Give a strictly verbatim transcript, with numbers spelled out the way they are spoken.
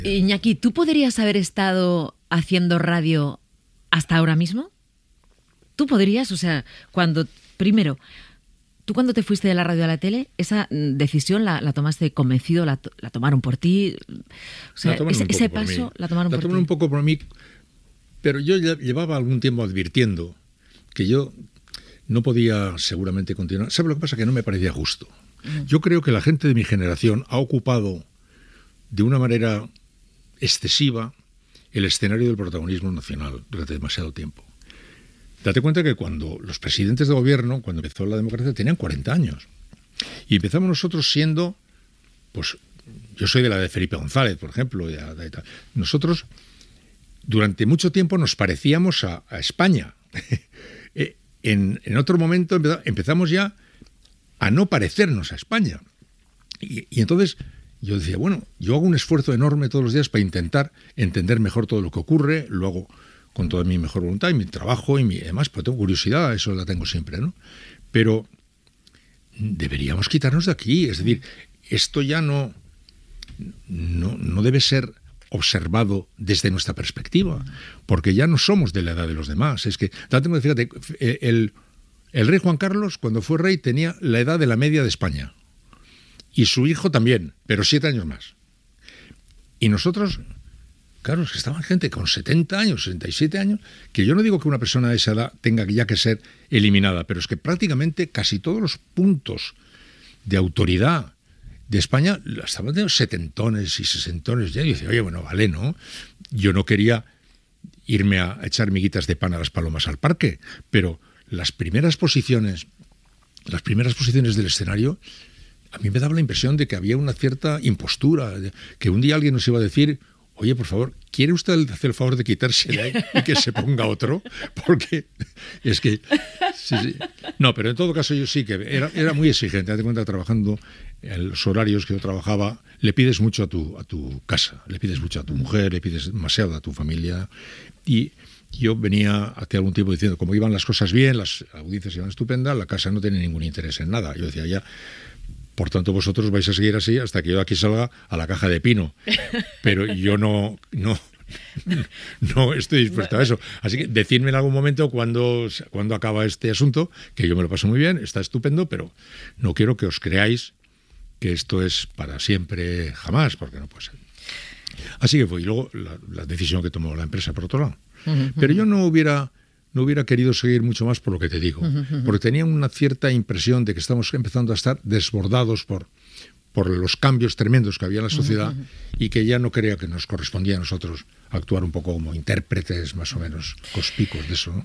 Iñaki, ¿tú podrías haber estado haciendo radio hasta ahora mismo? ¿Tú podrías? O sea, cuando, primero, tú cuando te fuiste de la radio a la tele, esa decisión la, la tomaste convencido, la, la tomaron por ti. O sea, ese, ese paso la tomaron la por ti. La tomaron un poco por mí, pero yo ya llevaba algún tiempo advirtiendo que yo no podía seguramente continuar. ¿Sabes lo que pasa? Que no me parecía justo. Mm. Yo creo que la gente de mi generación ha ocupado de una manera excesiva el escenario del protagonismo nacional durante demasiado tiempo. Date cuenta que cuando los presidentes de gobierno, cuando empezó la democracia, tenían cuarenta años. Y empezamos nosotros siendo, pues, yo soy de la de Felipe González, por ejemplo. De, de, de, nosotros, durante mucho tiempo, nos parecíamos a, a España. en, en otro momento empezamos ya a no parecernos a España. Y, y entonces yo decía, bueno, yo hago un esfuerzo enorme todos los días para intentar entender mejor todo lo que ocurre, lo hago con toda mi mejor voluntad y mi trabajo y mi, además, pues tengo curiosidad, eso la tengo siempre, ¿no? Pero deberíamos quitarnos de aquí, es decir, esto ya no, no, no debe ser observado desde nuestra perspectiva, porque ya no somos de la edad de los demás. Es que, fíjate, el, el rey Juan Carlos, cuando fue rey, tenía la edad de la media de España. Y su hijo también, pero siete años más. Y nosotros, claro, es que estaban gente con setenta años, sesenta y siete años, que yo no digo que una persona de esa edad tenga ya que ser eliminada, pero es que prácticamente casi todos los puntos de autoridad de España estaban teniendo setentones y sesentones. Ya, y yo decía, oye, bueno, vale, ¿no? Yo no quería irme a echar miguitas de pan a las palomas al parque, pero las primeras posiciones, las primeras posiciones del escenario, a mí me daba la impresión de que había una cierta impostura, que un día alguien nos iba a decir, oye, por favor, ¿quiere usted hacer el favor de quitarse de ahí y que se ponga otro? Porque es que... Sí, sí. No, pero en todo caso yo sí que era, era muy exigente. Date cuenta, trabajando en los horarios que yo trabajaba, le pides mucho a tu, a tu casa, le pides mucho a tu mujer, le pides demasiado a tu familia. Y yo venía hace algún tiempo diciendo, como iban las cosas bien, las audiencias iban estupendas, la casa no tiene ningún interés en nada. Yo decía, ya... Por tanto, vosotros vais a seguir así hasta que yo aquí salga a la caja de pino. Pero yo no, no, no estoy dispuesto a eso. Así que decidme en algún momento cuando, cuando acaba este asunto, que yo me lo paso muy bien, está estupendo, pero no quiero que os creáis que esto es para siempre, jamás, porque no puede ser. Así que fue. Y luego la, la decisión que tomó la empresa, por otro lado. Pero yo no hubiera... no hubiera querido seguir mucho más por lo que te digo, porque tenía una cierta impresión de que estamos empezando a estar desbordados por, por los cambios tremendos que había en la sociedad y que ya no creía que nos correspondía a nosotros actuar un poco como intérpretes más o menos conspicuos de eso, ¿no?